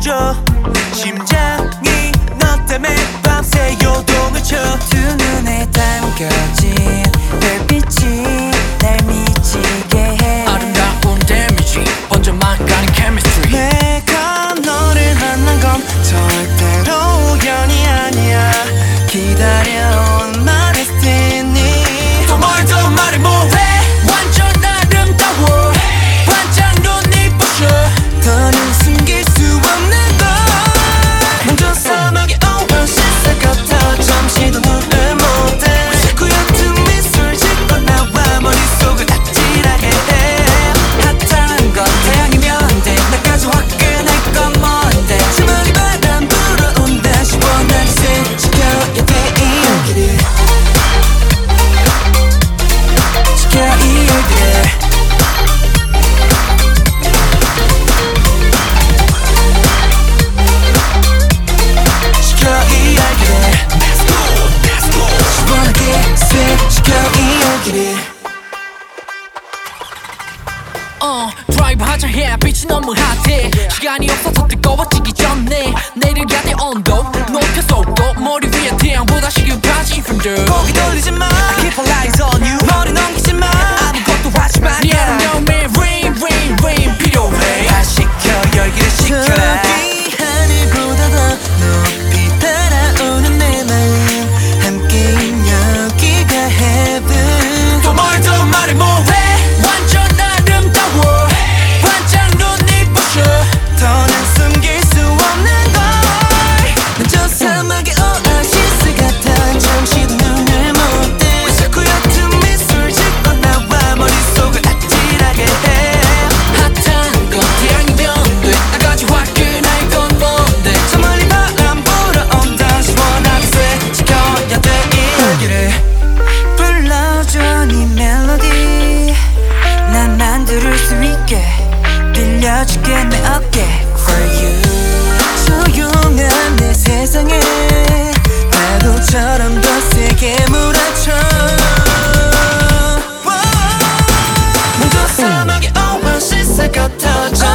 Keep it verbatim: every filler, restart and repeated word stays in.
멈춰 심장이 너 때문에 밤새 요동을 쳐 두 눈에 담겨진 별빛이 날 미치게 해 아름다운 데미지 번져만 가는 chemistry 내가 너를 만난 건 절대로 우연이 아니야 기다려온 my destiny 더 뭘 더 말해 뭐해 완전 아름다워 반짝 눈이 부셔 더는 숨길 수 없는 걸 먼저 사막의 오아시스 같아 잠시도 눈을 못해 자꾸 옅은 미술 짓고 나와 머릿속을 아찔하게 해 핫한 건 태양이면 돼 나까지 화끈할 건 뭔데 주머니 바람 불어온다 시원하게 스쳐야 돼 이 열기를 지켜 이 열기를 지켜 이 열기를 시원하게 스쳐야 이 열기를 어 드라이브 하자 해 빛이 너무 핫해 시간이 없어서 뜨거워지기 전에 내려가야 돼 온도 높여 속도 머리 위에 태양보다 시급하지 힘들 고개 돌리지 마 I keep my eyes on you 머리 넘기지 마 아무것도 하지 마 네 아름다움에 rain rain rain 필요해 다 시켜 열기를 식혀라 저기 하늘보다 더 높이 달아오는 내 마음 함께인 여기가 heaven 더 뭘 더 말해 뭐해 완전 아름다워 반짝 눈이 부셔 더는 숨길 수 없는 걸 저 사막의 오아시스 같아 잠시도 눈을 못떼 왜 자꾸 옅은 미술 짓고 나와 머릿속을 아찔하게 해 핫한 건 태양이면 돼 나까지 화끈할 건 뭔데 저 멀리 바람 불어온다 시원하게 스쳐야 돼 이 열기를 불러줘 네 멜로디 난만 들을 수 있게 들려줄게 내 어깨 For you 조용한 내 세상에 파도처럼 더 세게 몰아쳐 먼저 사막의 오아시스 같아